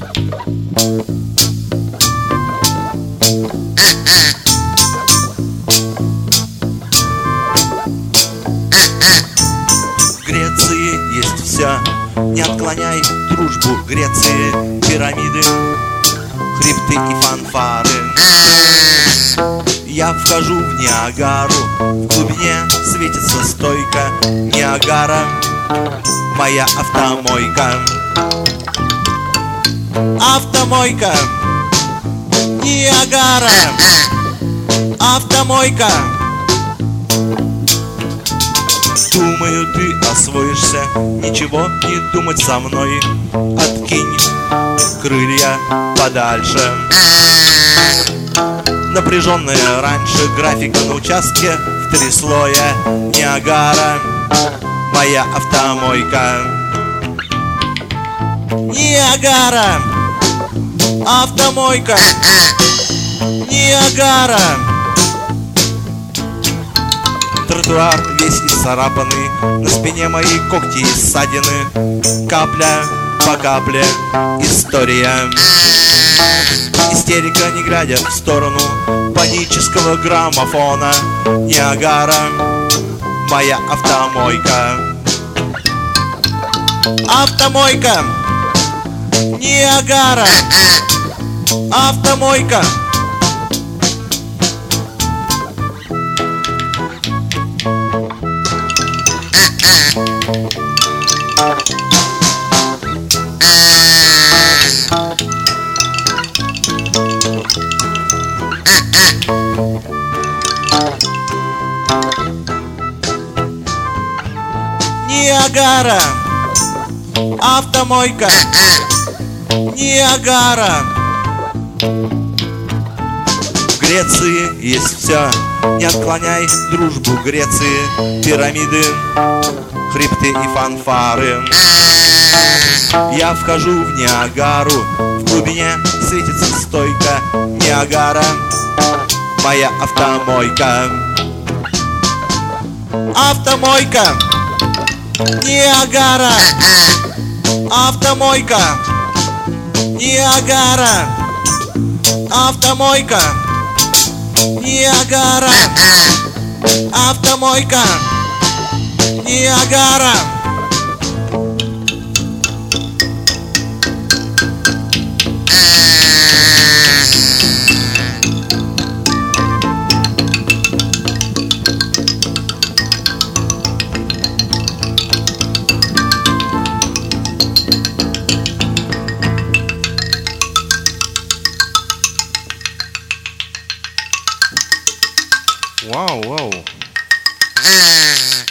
В Греции есть все, не отклоняй дружбу Греции. Пирамиды, хребты и фанфары. Я вхожу в Ниагару, в глубине светится стойка. Ниагара, моя автомойка. Автомойка, Ниагара, автомойка. Думаю, ты освоишься, ничего не думать со мной. Откинь крылья подальше. Напряженная раньше графика на участке в 3 слоя. Ниагара, моя автомойка. Ниагара, автомойка. Ниагара. Тротуар весь исцарапанный, на спине мои когти и ссадины. Капля по капле история. Истерика, не глядя в сторону панического граммофона. Ниагара, моя автомойка. Автомойка, Ниагара, автомойка. Ниагара, автомойка. Ниагара. В Греции есть все, не отклоняй дружбу Греции. Пирамиды, хребты и фанфары. Я вхожу в Ниагару, в глубине светится стойка. Ниагара, моя автомойка. Автомойка, Ниагара, автомойка. Ниагара, автомойка. Ниагара, автомойка. Ниагара. Вау, вау.